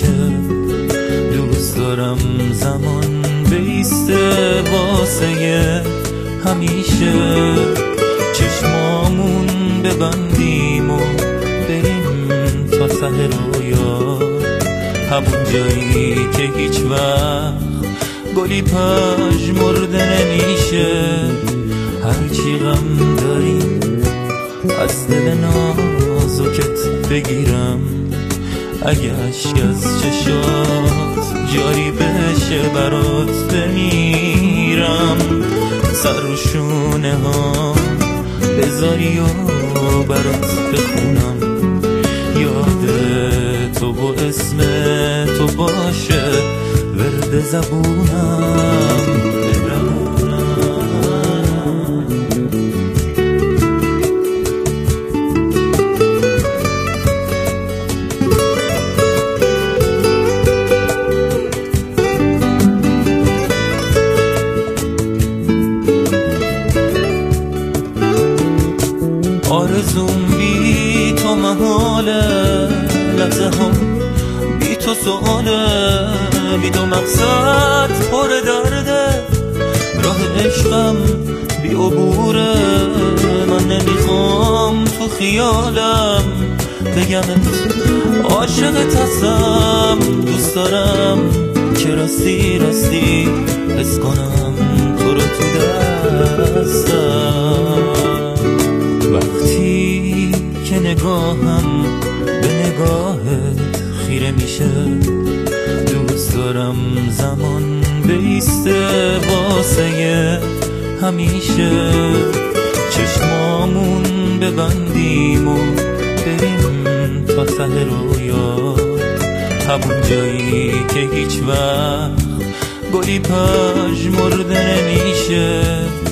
نمیشه. دوست دارم زمان بیسته واسه همیشه، چشمامون ببندیم و بریم تا ته رویا، همون جایی که هیچ وقت گلی پژمرده نمیشه. هرچی غم داریم از دل نازکت بگیرم، اگه اشک از چشات جاری بشه برات بمیرم. سر رو شونه ها بذاری و برات بخونم، یاد تو و اسم تو باشه ورد زبونم. آرزوم بی تو محاله، لحظه ها بی تو سؤاله، بی تو مقصد پر درده، راه عشقم بی عبوره. من نمیخوام تو خیالم بگمت عاشقت هستم، دوست دارم که راستی راستی حس کنم تو رو تو دستم. وقتی که نگاهم به نگاهت خیره میشه، دوست دارم زمان بیسته واسه همیشه، چشمامون ببندیم و بریم تا ته رویا، همون جایی که هیچ وقت گلی پژمرده نمیشه.